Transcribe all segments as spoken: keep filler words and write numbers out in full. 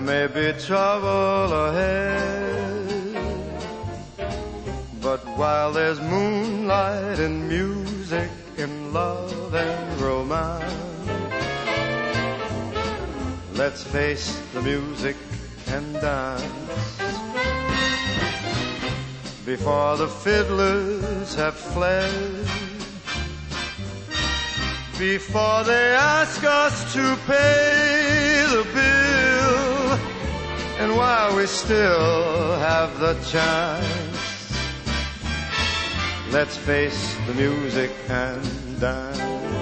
may be trouble ahead, but while there's moonlight and music and love and romance, let's face the music and dance. Before the fiddlers have fled, before they ask us to pay the bill, and while we still have the chance, let's face the music and dance.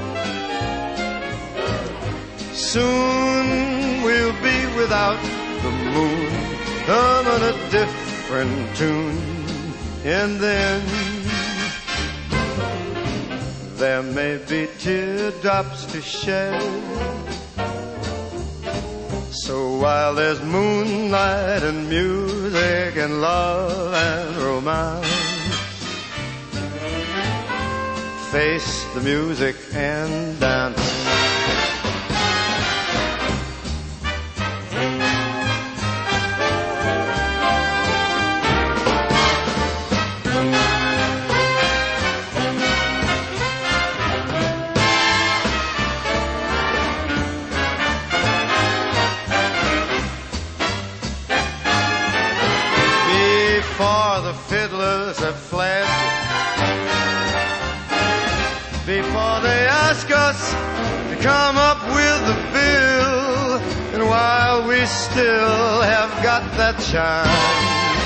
Soon we'll be without the moon, humming a different tune, and then there may be teardrops to shed. So while there's moonlight and music and love and romance, face the music and dance. Before the fiddlers have fled, before they ask us to come up with a bill, and while we still have got that chance,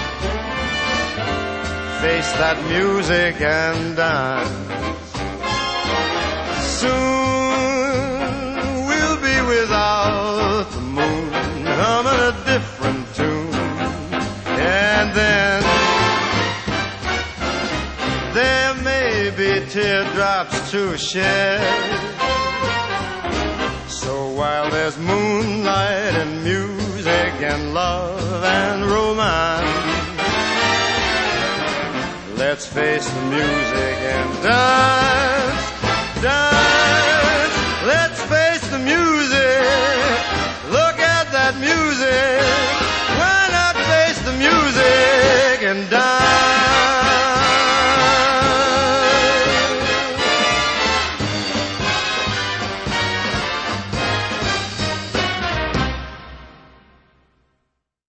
face that music and dance. Soon we'll be without the moon, humming a different tune. And then there may be teardrops to shed. So while there's moonlight and music and love and romance, let's face the music and dance, dance. Let's face the music. Look at that music.